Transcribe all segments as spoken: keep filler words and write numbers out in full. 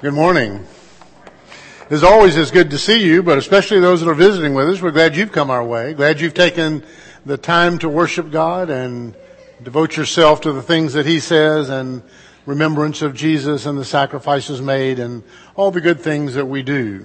Good morning. As always, it's good to see you, but especially those that are visiting with us. We're glad you've come our way. Glad you've taken the time to worship God and devote yourself to the things that He says and remembrance of Jesus and the sacrifices made and all the good things that we do.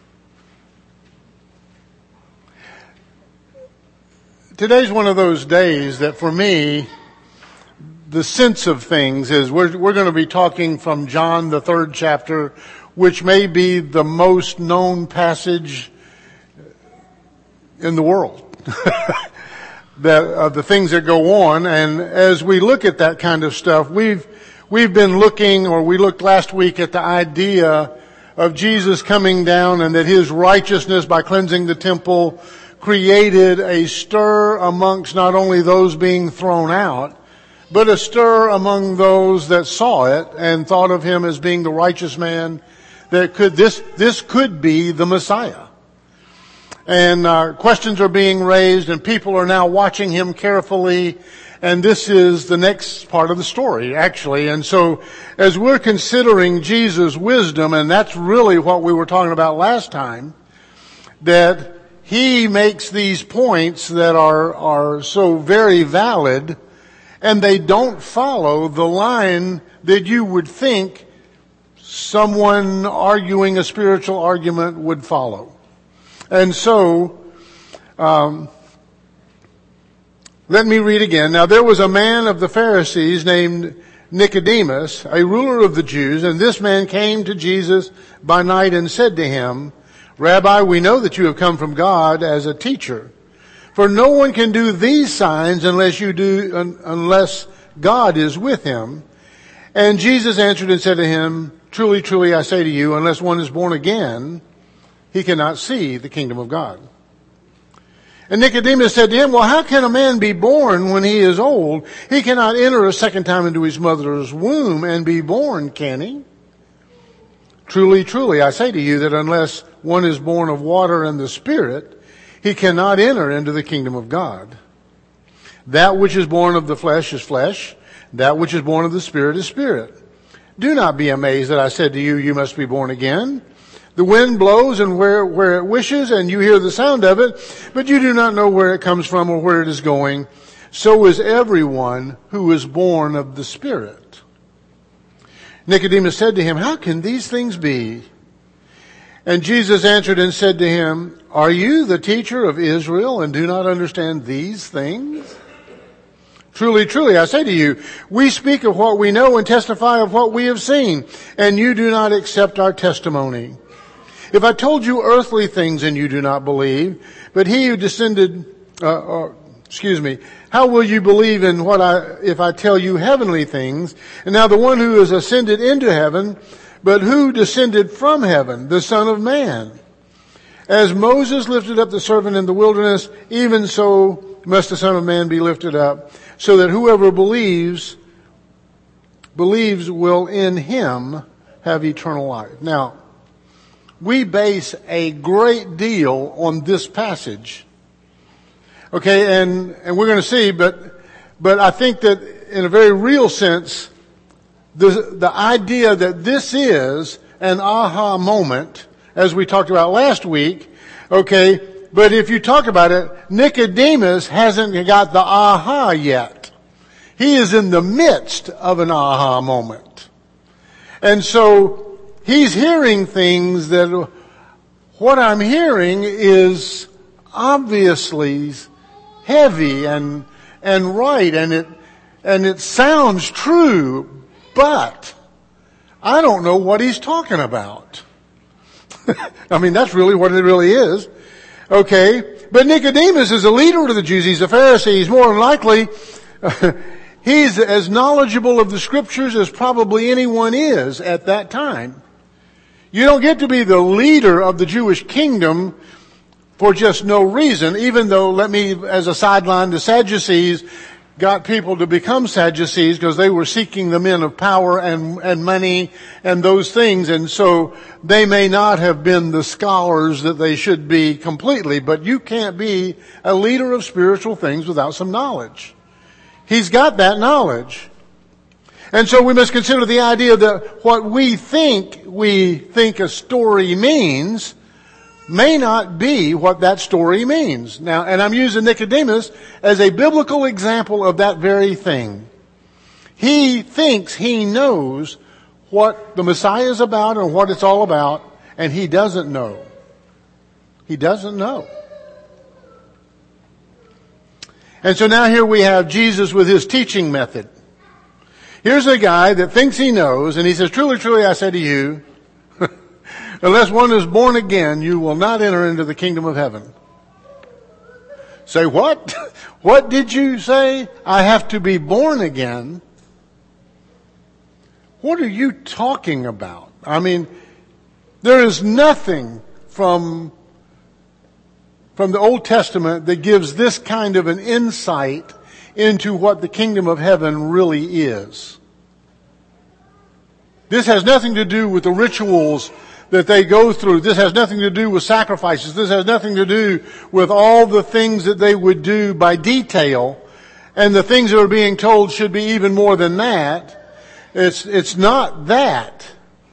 Today's one of those days that for me, the sense of things is we're, we're going to be talking from John, the third chapter, which may be the most known passage in the world. that, of the things that go on. And as we look at that kind of stuff, we've, we've been looking, or we looked last week at the idea of Jesus coming down and that His righteousness by cleansing the temple created a stir amongst not only those being thrown out, but a stir among those that saw it and thought of Him as being the righteous man that could, this, this could be the Messiah. And uh, questions are being raised and people are now watching Him carefully. And this is the next part of the story, actually. And so as we're considering Jesus' wisdom, and that's really what we were talking about last time, that He makes these points that are, are so very valid, and they don't follow the line that you would think someone arguing a spiritual argument would follow. And so, um, let me read again. Now there was a man of the Pharisees named Nicodemus, a ruler of the Jews, and this man came to Jesus by night and said to Him, Rabbi, we know that you have come from God as a teacher. For no one can do these signs unless you do, un, unless God is with him. And Jesus answered and said to him, Truly, truly, I say to you, unless one is born again, he cannot see the kingdom of God. And Nicodemus said to him, Well, how can a man be born when he is old? He cannot enter a second time into his mother's womb and be born, can he? Truly, truly, I say to you that unless one is born of water and the Spirit, he cannot enter into the kingdom of God. That which is born of the flesh is flesh. That which is born of the Spirit is spirit. Do not be amazed that I said to you, you must be born again. The wind blows and where, where it wishes, and you hear the sound of it, but you do not know where it comes from or where it is going. So is everyone who is born of the Spirit. Nicodemus said to him, How can these things be? And Jesus answered and said to him, Are you the teacher of Israel and do not understand these things? Truly, truly, I say to you, we speak of what we know and testify of what we have seen, and you do not accept our testimony. If I told you earthly things and you do not believe, but he who descended, uh, or, excuse me, how will you believe in what I, if I tell you heavenly things? And now the one who has ascended into heaven, but who descended from heaven? The Son of Man. As Moses lifted up the servant in the wilderness, even so must the Son of Man be lifted up, so that whoever believes, believes will in Him have eternal life. Now, we base a great deal on this passage. Okay, and, and we're going to see, but, but I think that in a very real sense, The, the idea that this is an aha moment, as we talked about last week, okay, but if you talk about it, Nicodemus hasn't got the aha yet. He is in the midst of an aha moment. And so, he's hearing things that, what I'm hearing is obviously heavy and, and right, and it, and it sounds true, but I don't know what he's talking about. I mean, that's really what it really is. Okay. But Nicodemus is a leader of the Jews. He's a Pharisee. He's more than likely, uh, he's as knowledgeable of the Scriptures as probably anyone is at that time. You don't get to be the leader of the Jewish kingdom for just no reason, even though, let me, as a sideline, the Sadducees got people to become Sadducees because they were seeking the men of power and, and money and those things. And so they may not have been the scholars that they should be completely, but you can't be a leader of spiritual things without some knowledge. He's got that knowledge. And so we must consider the idea that what we think we think a story means may not be what that story means. Now, and I'm using Nicodemus as a biblical example of that very thing. He thinks he knows what the Messiah is about and what it's all about, and he doesn't know. He doesn't know. And so now here we have Jesus with his teaching method. Here's a guy that thinks he knows, and he says, truly, truly, I say to you, unless one is born again, you will not enter into the kingdom of heaven. Say what? What did you say? I have to be born again? What are you talking about? I mean, there is nothing from, from the Old Testament that gives this kind of an insight into what the kingdom of heaven really is. This has nothing to do with the rituals that they go through. This has nothing to do with sacrifices. This has nothing to do with all the things that they would do by detail. And the things that are being told should be even more than that. It's, it's not that.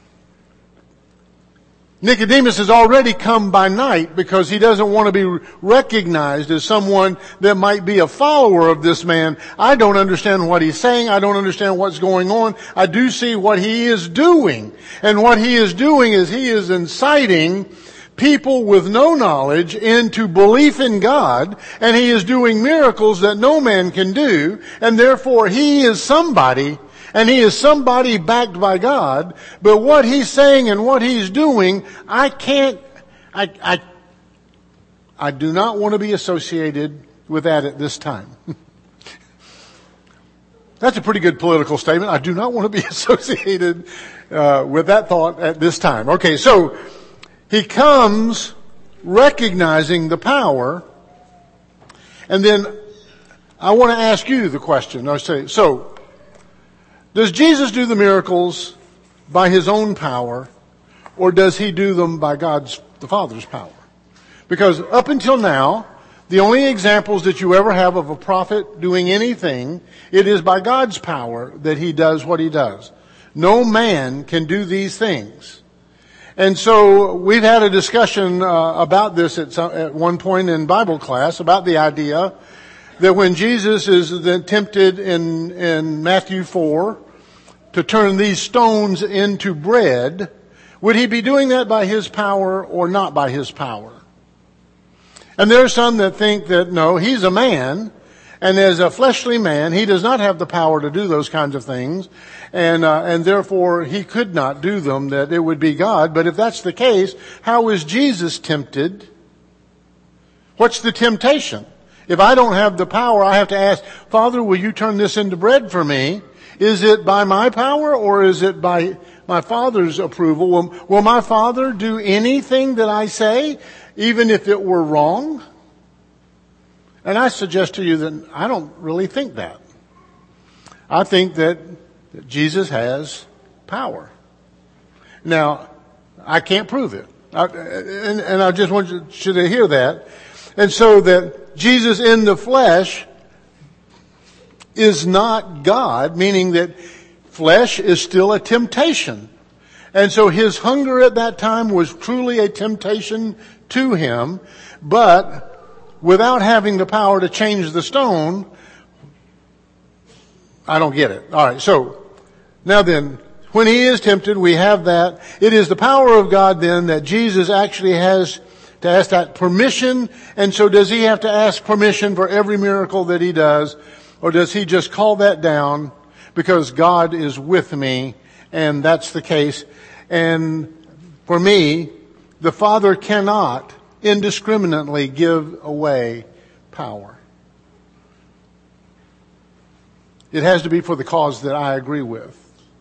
Nicodemus has already come by night because he doesn't want to be recognized as someone that might be a follower of this man. I don't understand what he's saying. I don't understand what's going on. I do see what he is doing. And what he is doing is he is inciting people with no knowledge into belief in God, and he is doing miracles that no man can do, and therefore he is somebody. And he is somebody backed by God, but what he's saying and what he's doing, I can't, I, I, I do not want to be associated with that at this time. That's a pretty good political statement. I do not want to be associated uh, with that thought at this time. Okay, so he comes recognizing the power, and then I want to ask you the question. I say, so, does Jesus do the miracles by his own power, or does he do them by God's, the Father's power? Because up until now, the only examples that you ever have of a prophet doing anything, it is by God's power that he does what he does. No man can do these things. And so we've had a discussion uh, about this at, some, at one point in Bible class about the idea that when Jesus is then tempted in, in Matthew four to turn these stones into bread, would he be doing that by his power or not by his power? And there are some that think that no, he's a man, and as a fleshly man, he does not have the power to do those kinds of things, and uh, and therefore he could not do them, that it would be God. But if that's the case, how is Jesus tempted? What's the temptation? If I don't have the power, I have to ask, Father, will you turn this into bread for me? Is it by my power or is it by my Father's approval? Will, will my Father do anything that I say, even if it were wrong? And I suggest to you that I don't really think that. I think that, that Jesus has power. Now, I can't prove it. I, and, and I just want you to hear that. And so that Jesus in the flesh is not God, meaning that flesh is still a temptation. And so his hunger at that time was truly a temptation to him, but without having the power to change the stone, I don't get it. All right, so now then, when he is tempted, we have that. It is the power of God then that Jesus actually has to ask that permission. And so does he have to ask permission for every miracle that he does? Or does he just call that down because God is with me and that's the case? And for me, the Father cannot indiscriminately give away power. It has to be for the cause that I agree with,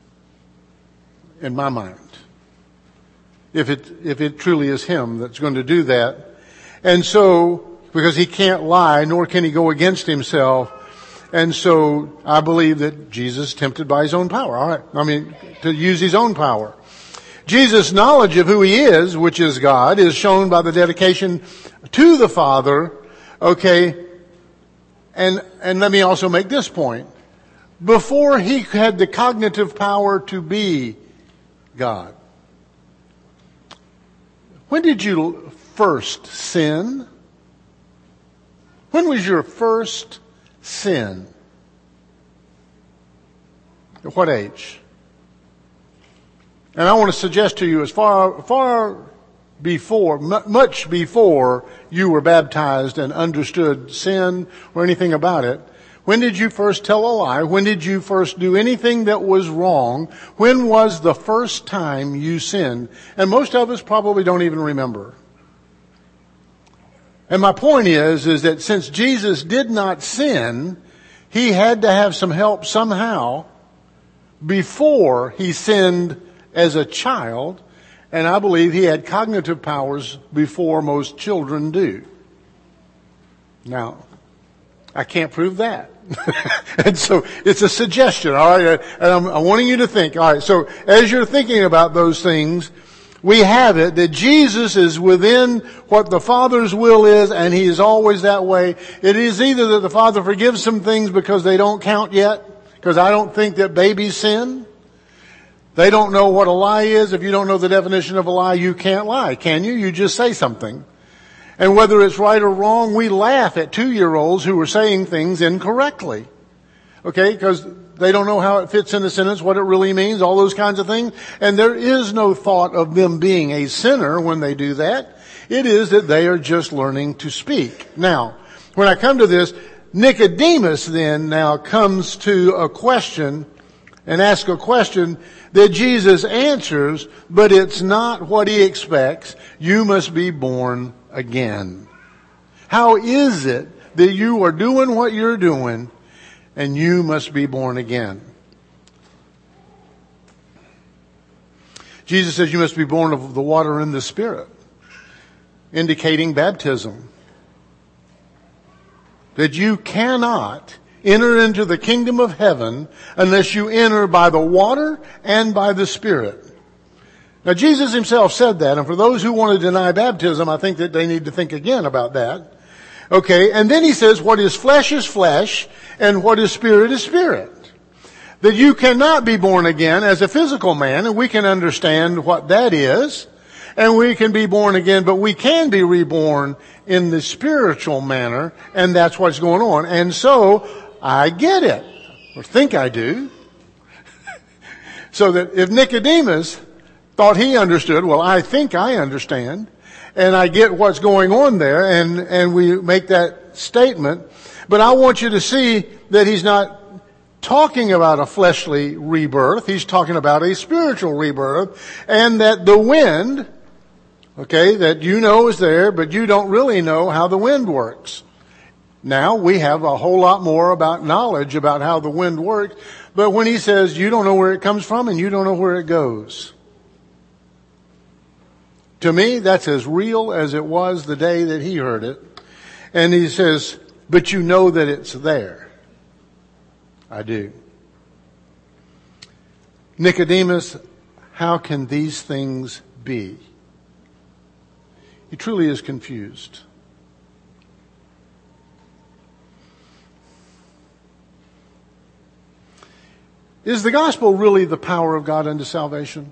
in my mind. If it, if it truly is him that's going to do that. And so, because he can't lie, nor can he go against himself. And so, I believe that Jesus is tempted by his own power. All right. I mean, to use his own power. Jesus' knowledge of who he is, which is God, is shown by the dedication to the Father. Okay. And, and let me also make this point. before he had the cognitive power to be God. When did you first sin? When was your first sin? At what age? And I want to suggest to you, as far, far before, much before you were baptized and understood sin or anything about it, when did you first tell a lie? When did you first do anything that was wrong? When was the first time you sinned? And most of us probably don't even remember. And my point is, is that since Jesus did not sin, he had to have some help somehow before he sinned as a child. And I believe he had cognitive powers before most children do. Now, I can't prove that. And so it's a suggestion, all right? And I'm, I'm wanting you to think, all right, so as you're thinking about those things, we have it that Jesus is within what the Father's will is, and he is always that way. It is either that the Father forgives some things because they don't count yet, because I don't think that babies sin. They don't know what a lie is. If you don't know the definition of a lie, you can't lie, can you? You just say something. And whether it's right or wrong, we laugh at two-year-olds who are saying things incorrectly. Okay? Because they don't know how it fits in the sentence, what it really means, all those kinds of things. And there is no thought of them being a sinner when they do that. It is that they are just learning to speak. Now, when I come to this, Nicodemus then now comes to a question and asks a question that Jesus answers, but it's not what he expects. You must be born again. How is it that you are doing what you're doing and you must be born again? Jesus says you must be born of the water and the Spirit, indicating baptism. That you cannot enter into the kingdom of heaven unless you enter by the water and by the Spirit. Now, Jesus himself said that, and for those who want to deny baptism, I think that they need to think again about that. Okay, and then he says what is flesh is flesh, and what is spirit is spirit. That you cannot be born again as a physical man, and we can understand what that is, and we can be born again, but we can be reborn in the spiritual manner, and that's what's going on. And so, I get it, or think I do. So that if Nicodemus thought he understood, well, I think I understand, and I get what's going on there, and, and we make that statement. But I want you to see that he's not talking about a fleshly rebirth. He's talking about a spiritual rebirth, and that the wind, okay, that you know is there, but you don't really know how the wind works. Now we have a whole lot more about knowledge about how the wind works, but when he says you don't know where it comes from and you don't know where it goes, to me, that's as real as it was the day that he heard it. And he says, but you know that it's there. I do. Nicodemus, how can these things be? He truly is confused. Is the gospel really the power of God unto salvation?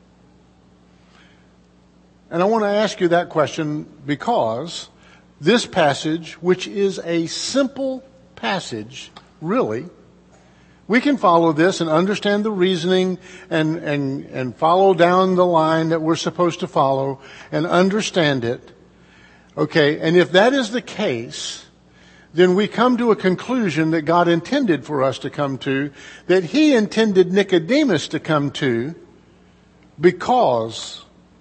And I want to ask you that question because this passage, which is a simple passage, really, we can follow this and understand the reasoning and, and, and follow down the line that we're supposed to follow and understand it. Okay, and if that is the case, then we come to a conclusion that God intended for us to come to, that he intended Nicodemus to come to, because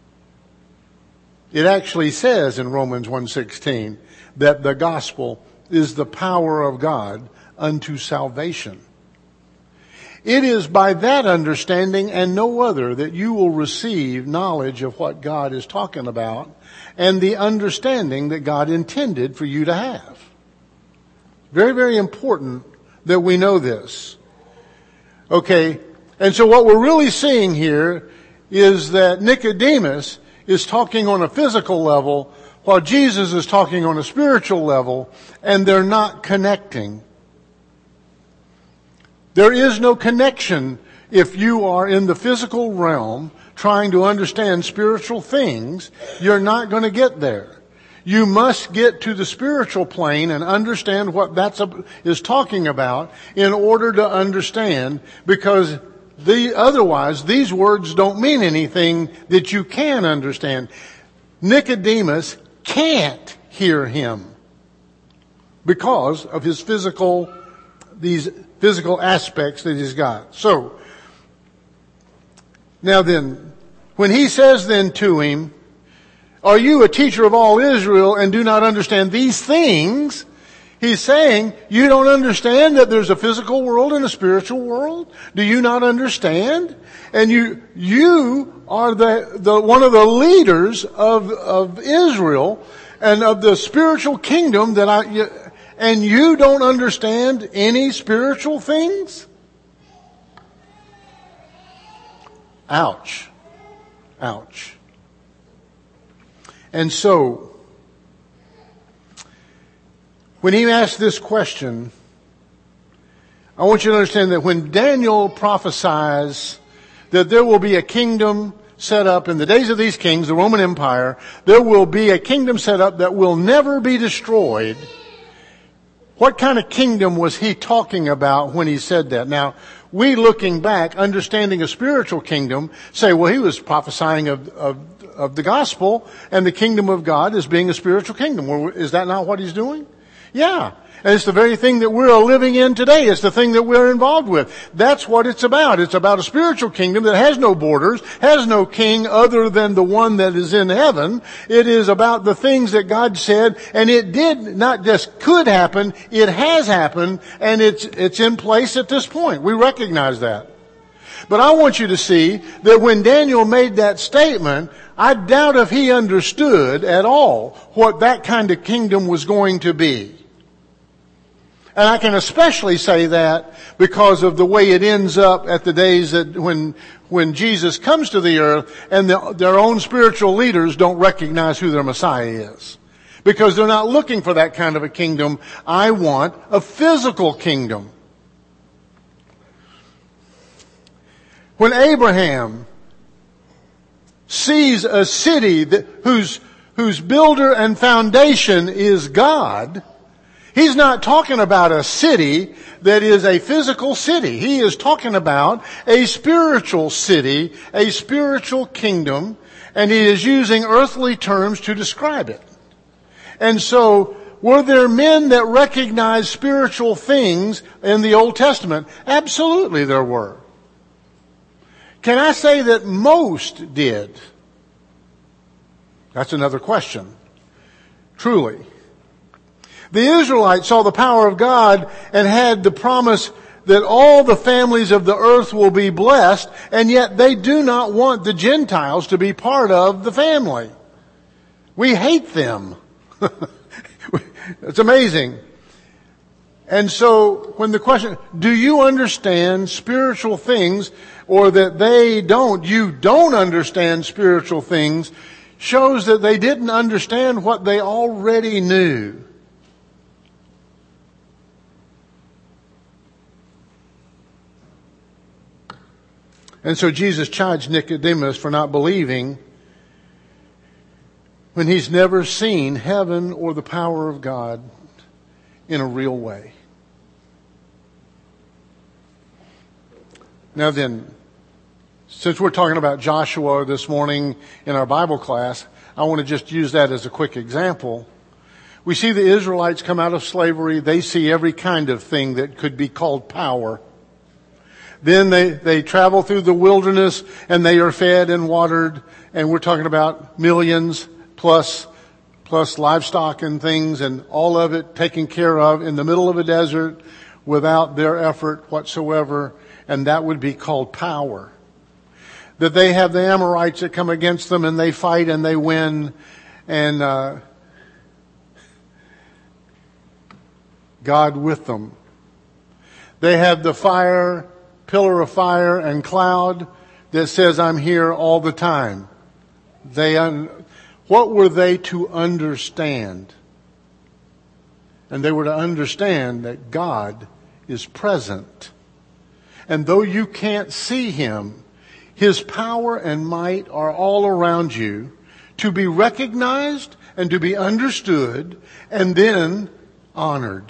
it actually says in Romans one sixteen that the gospel is the power of God unto salvation. It is by that understanding and no other that you will receive knowledge of what God is talking about and the understanding that God intended for you to have. Very, very important that we know this. Okay, and so what we're really seeing here is that Nicodemus is talking on a physical level while Jesus is talking on a spiritual level, and they're not connecting. There is no connection if you are in the physical realm trying to understand spiritual things. You're not going to get there. You must get to the spiritual plane and understand what that is talking about in order to understand, because the, otherwise these words don't mean anything that you can understand. Nicodemus can't hear him because of his physical, these physical aspects that he's got. So, now then, when he says then to him, "Are you a teacher of all Israel and do not understand these things?" He's saying, you don't understand that there's a physical world and a spiritual world? Do you not understand? And you, you are the, the, one of the leaders of, of Israel and of the spiritual kingdom that I, and you don't understand any spiritual things? Ouch. Ouch. And so, when he asked this question, I want you to understand that when Daniel prophesies that there will be a kingdom set up in the days of these kings, the Roman Empire, there will be a kingdom set up that will never be destroyed. What kind of kingdom was he talking about when he said that? Now, we looking back, understanding a spiritual kingdom, say, well, he was prophesying of, of, of the gospel and the kingdom of God as being a spiritual kingdom. Well, is that not what he's doing? Yeah. And it's the very thing that we're living in today. It's the thing that we're involved with. That's what it's about. It's about a spiritual kingdom that has no borders, has no king other than the one that is in heaven. It is about the things that God said, and it did not just could happen, it has happened, and it's, it's in place at this point. We recognize that. But I want you to see that when Daniel made that statement, I doubt if he understood at all what that kind of kingdom was going to be. And I can especially say that because of the way it ends up at the days that when, when Jesus comes to the earth and the, their own spiritual leaders don't recognize who their Messiah is. Because they're not looking for that kind of a kingdom. I want a physical kingdom. When Abraham sees a city that, whose, whose builder and foundation is God, he's not talking about a city that is a physical city. He is talking about a spiritual city, a spiritual kingdom, and he is using earthly terms to describe it. And so, were there men that recognized spiritual things in the Old Testament? Absolutely there were. Can I say that most did? That's another question. Truly. The Israelites saw the power of God and had the promise that all the families of the earth will be blessed, and yet they do not want the Gentiles to be part of the family. We hate them. It's amazing. And so when the question, do you understand spiritual things, or that they don't, you don't understand spiritual things, shows that they didn't understand what they already knew. And so Jesus charged Nicodemus for not believing when he's never seen heaven or the power of God in a real way. Now then, since we're talking about Joshua this morning in our Bible class, I want to just use that as a quick example. We see the Israelites come out of slavery. They see every kind of thing that could be called power. Then they, they travel through the wilderness and they are fed and watered. And we're talking about millions plus, plus livestock and things, and all of it taken care of in the middle of a desert without their effort whatsoever. And that would be called power. That they have the Amorites that come against them and they fight and they win. And, uh, God with them. They have the fire, pillar of fire and cloud that says, I'm here all the time. They, un- what were they to understand? And they were to understand that God is present And though you can't see him, his power and might are all around you to be recognized and to be understood and then honored.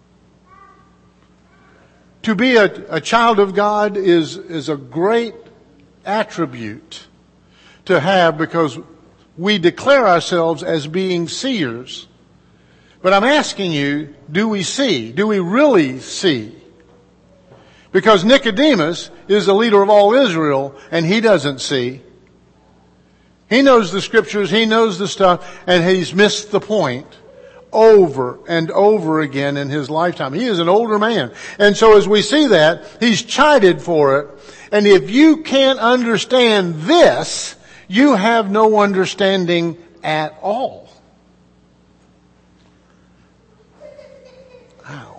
To be a, a child of God is, is a great attribute to have because we declare ourselves as being seers. But I'm asking you, do we see? Do we really see? Because Nicodemus is the leader of all Israel and he doesn't see. He knows the scriptures, he knows the stuff, and he's missed the point over and over again in his lifetime. He is an older man. And so as we see that, he's chided for it. And if you can't understand this, you have no understanding at all. Wow.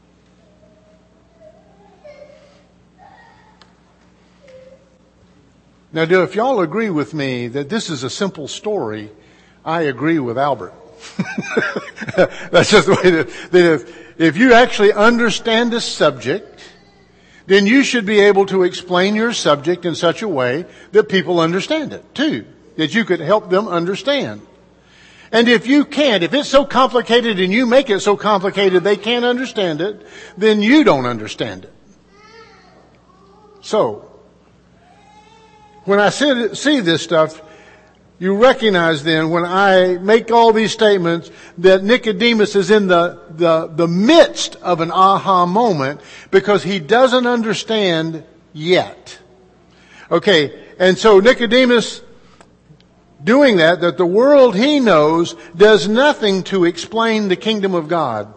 Now, do if y'all agree with me that this is a simple story, I agree with Albert. That's just the way that, that if, if you actually understand the subject, then you should be able to explain your subject in such a way that people understand it too, that you could help them understand. And if you can't, if it's so complicated and you make it so complicated they can't understand it, then you don't understand it. So, when I see, see this stuff, you recognize then when I make all these statements that Nicodemus is in the, the, the midst of an aha moment because he doesn't understand yet. Okay, and so Nicodemus doing that, that the world he knows does nothing to explain the kingdom of God.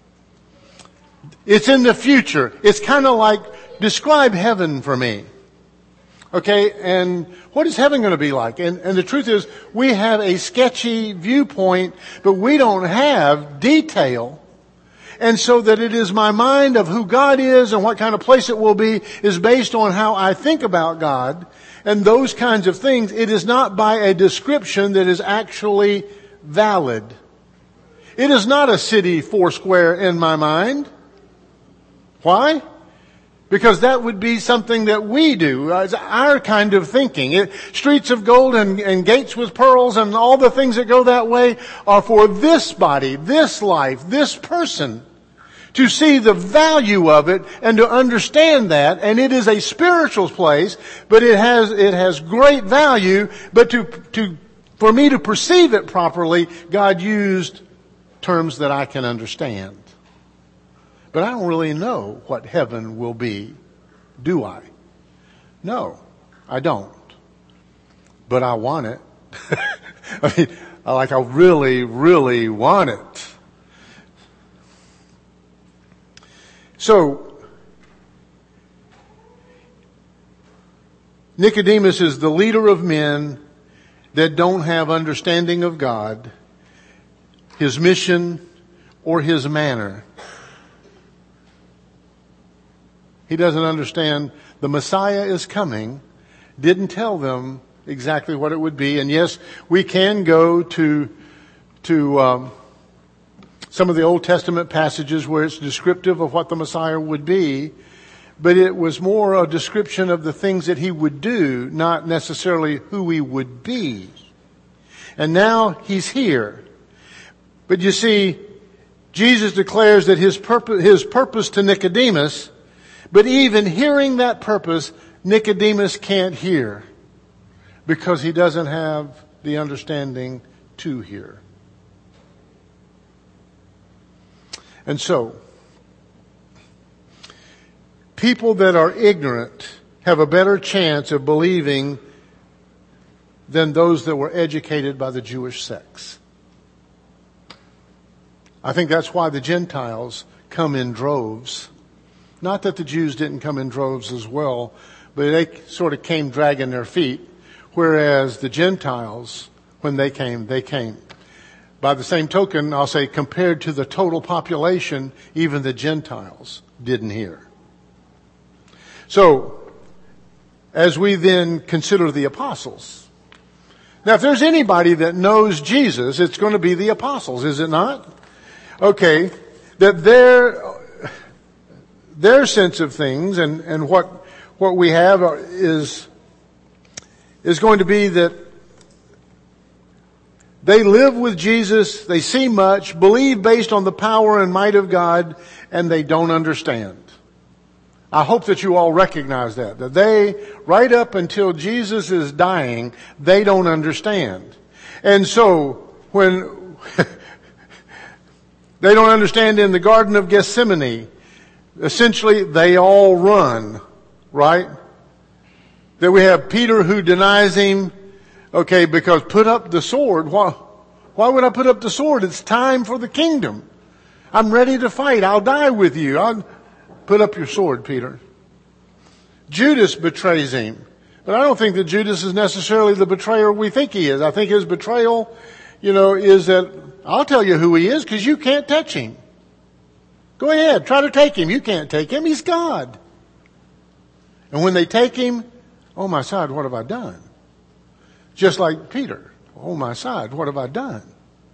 It's in the future. It's kind of like, describe heaven for me. Okay, and what is heaven going to be like? And, and the truth is, we have a sketchy viewpoint, but we don't have detail. And so that it is my mind of who God is and what kind of place it will be is based on how I think about God and those kinds of things. It is not by a description that is actually valid. It is not a city foursquare in my mind. Why? Because that would be something that we do. It's our kind of thinking. It, streets of gold and, and gates with pearls and all the things that go that way are for this body, this life, this person. To see the value of it and to understand that. And it is a spiritual place, but it has, it has great value. But to, to, for me to perceive it properly, God used terms that I can understand. But I don't really know what heaven will be, do I? No, I don't. But I want it. I mean, like I really, really want it. So, Nicodemus is the leader of men that don't have understanding of God, His mission, or His manner. He doesn't understand the Messiah is coming, didn't tell them exactly what it would be. And yes, we can go to, to um, some of the Old Testament passages where it's descriptive of what the Messiah would be, but it was more a description of the things that He would do, not necessarily who He would be. And now He's here. But you see, Jesus declares that His purpose, His purpose to Nicodemus, but even hearing that purpose, Nicodemus can't hear because he doesn't have the understanding to hear. And so, people that are ignorant have a better chance of believing than those that were educated by the Jewish sects. I think that's why the Gentiles come in droves. Not that the Jews didn't come in droves as well, but they sort of came dragging their feet, whereas the Gentiles, when they came, they came. By the same token, I'll say compared to the total population, even the Gentiles didn't hear. So, as we then consider the apostles. Now, if there's anybody that knows Jesus, it's going to be the apostles, is it not? Okay, that they're... their sense of things and, and what, what we have is, is going to be that they live with Jesus, they see much, believe based on the power and might of God, and they don't understand. I hope that you all recognize that. That they, right up until Jesus is dying, they don't understand. And so, when they don't understand in the Garden of Gethsemane, essentially they all run, right? That we have Peter who denies him, okay, because put up the sword. Why, why would I put up the sword? It's time for the kingdom. I'm ready to fight. I'll die with you. I'll put up your sword, Peter. Judas betrays him. But I don't think that Judas is necessarily the betrayer we think he is. I think his betrayal, you know, is that I'll tell you who he is because you can't touch him. Go ahead, try to take him. You can't take him. He's God. And when they take him, oh my side, what have I done? Just like Peter. Oh my side, what have I done?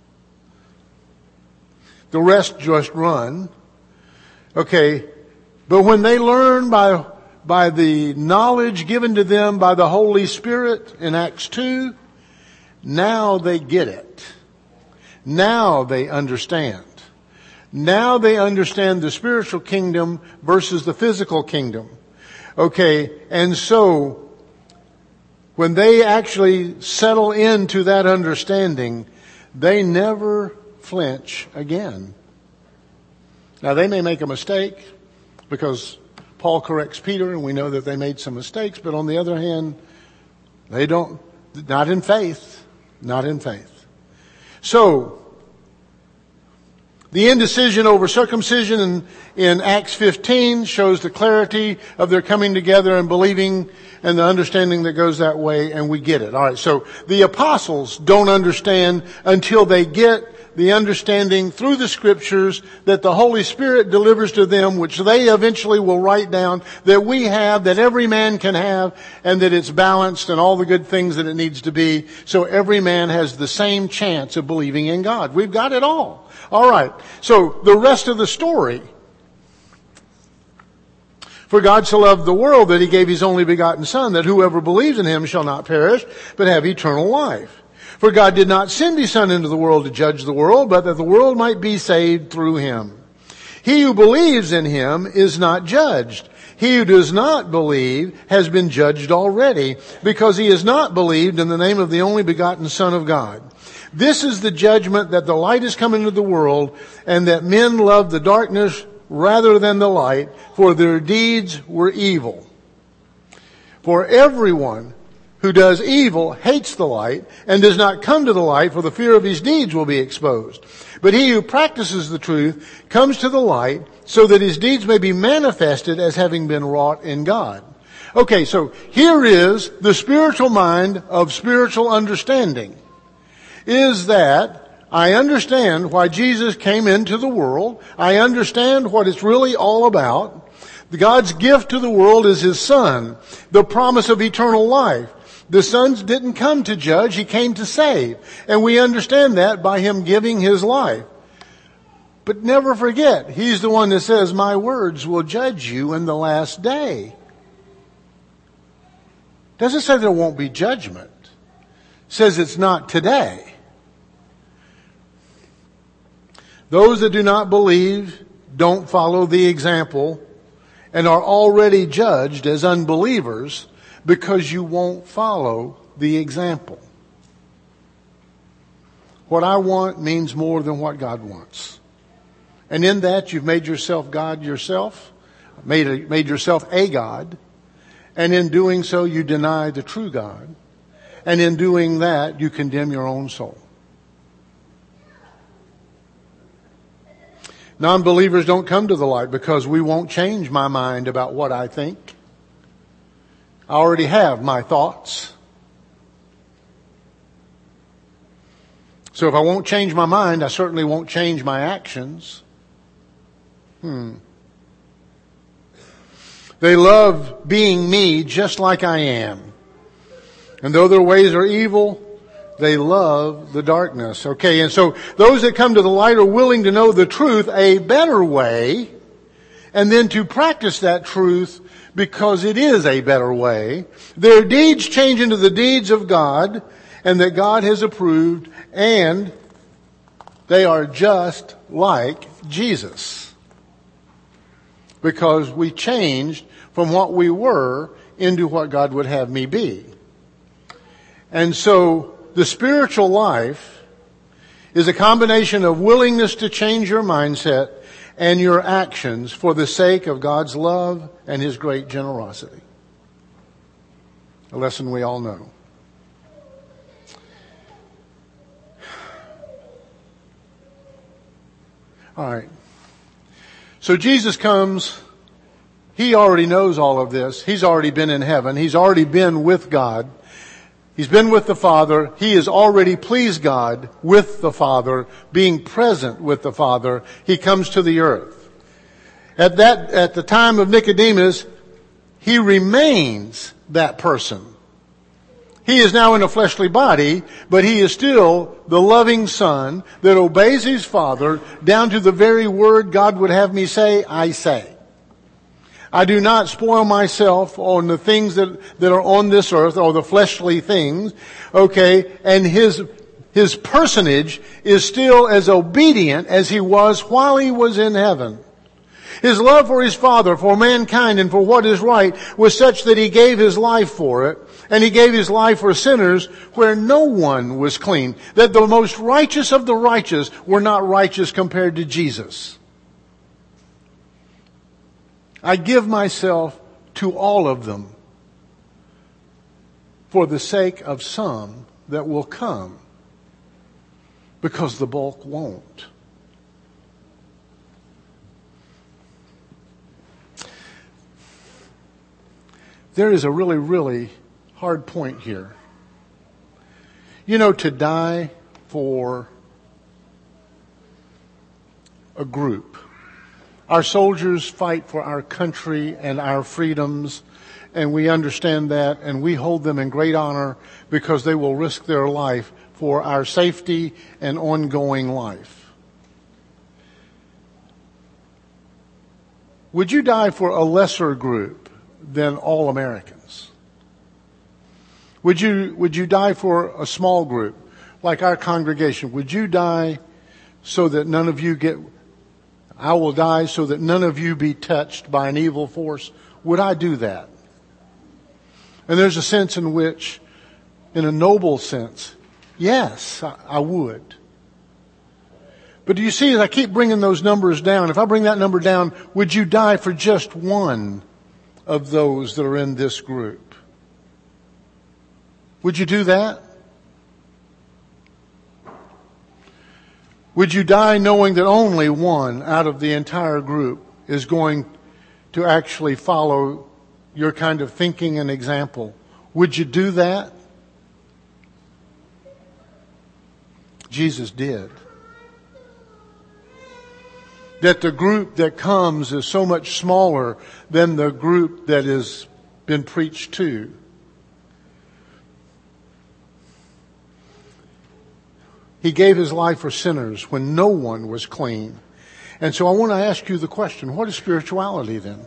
The rest just run. Okay. But when they learn by, by the knowledge given to them by the Holy Spirit in Acts two, now they get it. Now they understand. Now they understand the spiritual kingdom versus the physical kingdom. Okay. And so, when they actually settle into that understanding, they never flinch again. Now they may make a mistake because Paul corrects Peter and we know that they made some mistakes, but on the other hand, they don't, not in faith, not in faith. So, the indecision over circumcision in, in Acts fifteen shows the clarity of their coming together and believing and the understanding that goes that way, and we get it. All right, so the apostles don't understand until they get the understanding through the scriptures that the Holy Spirit delivers to them, which they eventually will write down, that we have, that every man can have, and that it's balanced and all the good things that it needs to be, so every man has the same chance of believing in God. We've got it all. All right, so the rest of the story. For God so loved the world that he gave his only begotten Son, that whoever believes in him shall not perish, but have eternal life. For God did not send his Son into the world to judge the world, but that the world might be saved through him. He who believes in him is not judged. He who does not believe has been judged already, because he has not believed in the name of the only begotten Son of God. This is the judgment, that the light has come into the world, and that men love the darkness rather than the light, for their deeds were evil. For everyone who does evil hates the light, and does not come to the light, for the fear of his deeds will be exposed. But he who practices the truth comes to the light, so that his deeds may be manifested as having been wrought in God. Okay, so here is the spiritual mind of spiritual understanding. Is that I understand why Jesus came into the world. I understand what it's really all about. God's gift to the world is his Son, the promise of eternal life. The Son didn't come to judge, he came to save. And we understand that by him giving his life. But never forget, he's the one that says, my words will judge you in the last day. Doesn't say there won't be judgment. It says it's not today. Those that do not believe don't follow the example and are already judged as unbelievers because you won't follow the example. What I want means more than what God wants. And in that you've made yourself God yourself, made, a, made yourself a God, and in doing so you deny the true God, and in doing that you condemn your own soul. Non-believers don't come to the light because we won't change my mind about what I think. I already have my thoughts. So if I won't change my mind, I certainly won't change my actions. Hmm. They love being me just like I am. And though their ways are evil, they love the darkness. Okay, and so those that come to the light are willing to know the truth, a better way, and then to practice that truth because it is a better way. Their deeds change into the deeds of God and that God has approved, and they are just like Jesus. Because we changed from what we were into what God would have me be. And so the spiritual life is a combination of willingness to change your mindset and your actions for the sake of God's love and His great generosity. A lesson we all know. All right. So Jesus comes. He already knows all of this. He's already been in heaven. He's already been with God. He's been with the Father. He has already pleased God with the Father, being present with the Father. He comes to the earth. At that, at the time of Nicodemus, he remains that person. He is now in a fleshly body, but he is still the loving Son that obeys his Father down to the very word God would have me say, I say. I do not spoil myself on the things that, that are on this earth or the fleshly things. Okay. And his, his personage is still as obedient as he was while he was in heaven. His love for his Father, for mankind, and for what is right was such that he gave his life for it. And he gave his life for sinners where no one was clean. That the most righteous of the righteous were not righteous compared to Jesus. I give myself to all of them for the sake of some that will come, because the bulk won't. There is a really, really hard point here. You know, to die for a group. Our soldiers fight for our country and our freedoms, and we understand that, and we hold them in great honor because they will risk their life for our safety and ongoing life. Would you die for a lesser group than all Americans? Would you, would you die for a small group, like our congregation? Would you die so that none of you get... I will die so that none of you be touched by an evil force? Would I do that? And there's a sense in which, in a noble sense, yes, I, I would. But do you see, as I keep bringing those numbers down, if I bring that number down, would you die for just one of those that are in this group? Would you do that? Would you die knowing that only one out of the entire group is going to actually follow your kind of thinking and example? Would you do that? Jesus did. That the group that comes is so much smaller than the group that has been preached to. He gave his life for sinners when no one was clean. And so I want to ask you the question, what is spirituality then?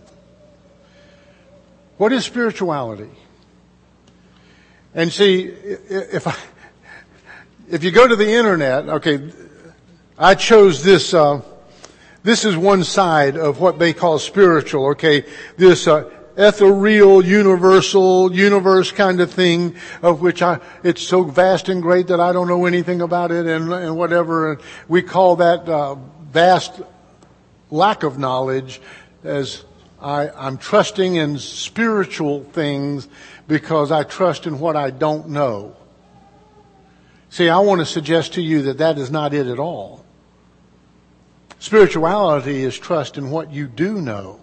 What is spirituality? And see, if I, if you go to the internet, okay, I chose this, uh, this is one side of what they call spiritual, okay, this, uh, ethereal, universal, universe kind of thing, of which I, it's so vast and great that I don't know anything about it and, and whatever. And we call that, uh, vast lack of knowledge as I, I'm trusting in spiritual things because I trust in what I don't know. See, I want to suggest to you that that is not it at all. Spirituality is trust in what you do know.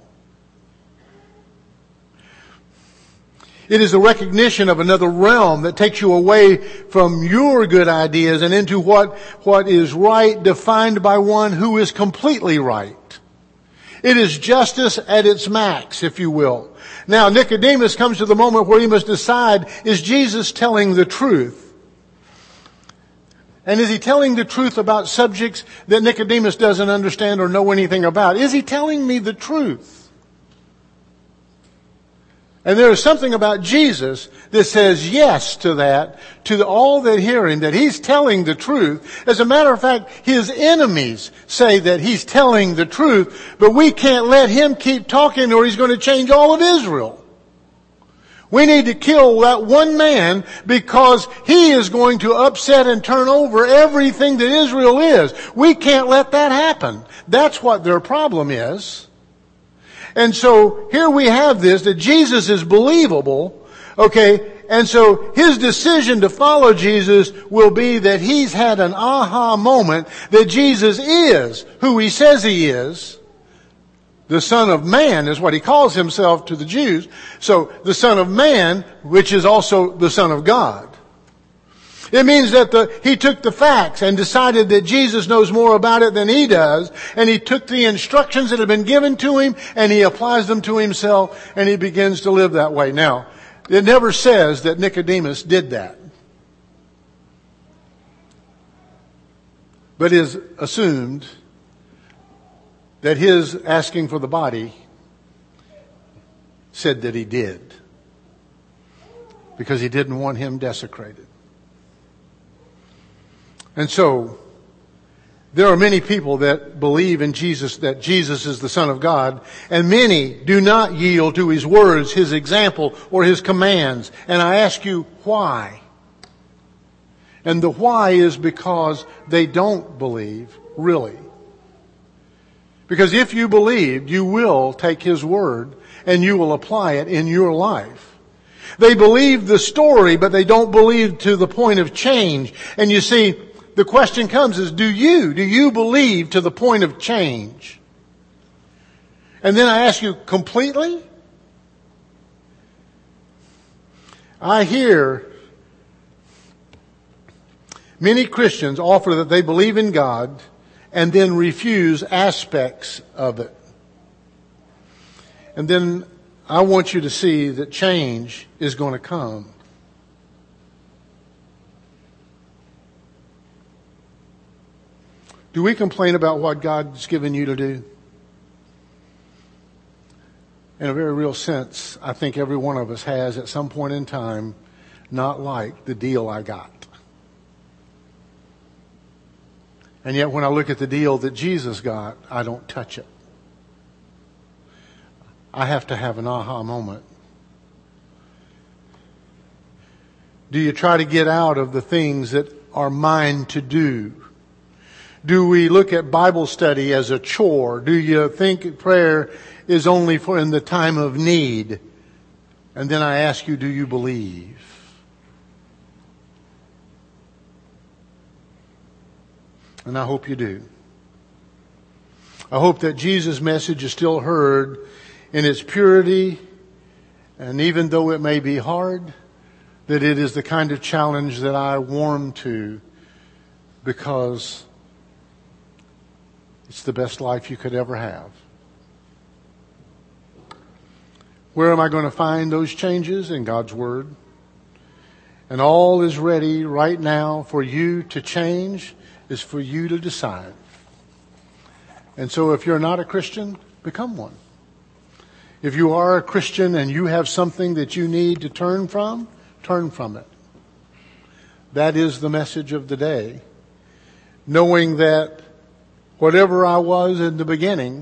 It is a recognition of another realm that takes you away from your good ideas and into what, what is right, defined by one who is completely right. It is justice at its max, if you will. Now, Nicodemus comes to the moment where he must decide, is Jesus telling the truth? And is he telling the truth about subjects that Nicodemus doesn't understand or know anything about? Is he telling me the truth? And there is something about Jesus that says yes to that, to all that hear him, that he's telling the truth. As a matter of fact, his enemies say that he's telling the truth, but we can't let him keep talking or he's going to change all of Israel. We need to kill that one man because he is going to upset and turn over everything that Israel is. We can't let that happen. That's what their problem is. And so here we have this, that Jesus is believable, okay, and so his decision to follow Jesus will be that he's had an aha moment that Jesus is who he says he is. The Son of Man is what he calls himself to the Jews. So the Son of Man, which is also the Son of God. It means that the, he took the facts and decided that Jesus knows more about it than he does. And he took the instructions that have been given to him and he applies them to himself and he begins to live that way. Now, it never says that Nicodemus did that. But it is assumed that his asking for the body said that he did. Because he didn't want him desecrated. And so, there are many people that believe in Jesus, that Jesus is the Son of God, and many do not yield to his words, his example, or his commands. And I ask you, why? And the why is because they don't believe, really. Because if you believed, you will take his word and you will apply it in your life. They believe the story, but they don't believe to the point of change. And you see, the question comes is, do you, do you believe to the point of change? And then I ask you, completely? I hear many Christians offer that they believe in God and then refuse aspects of it. And then I want you to see that change is going to come. Do we complain about what God's given you to do? In a very real sense, I think every one of us has at some point in time not liked the deal I got. And yet when I look at the deal that Jesus got, I don't touch it. I have to have an aha moment. Do you try to get out of the things that are mine to do? Do we look at Bible study as a chore? Do you think prayer is only for in the time of need? And then I ask you, do you believe? And I hope you do. I hope that Jesus' message is still heard in its purity, and even though it may be hard, that it is the kind of challenge that I warm to, because it's the best life you could ever have. Where am I going to find those changes? In God's Word. And all is ready right now for you to change, is for you to decide. And so if you're not a Christian, become one. If you are a Christian and you have something that you need to turn from, turn from it. That is the message of the day. Knowing that whatever I was in the beginning,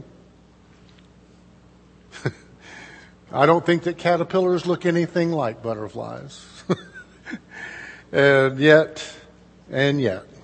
I don't think that caterpillars look anything like butterflies. and yet, and yet,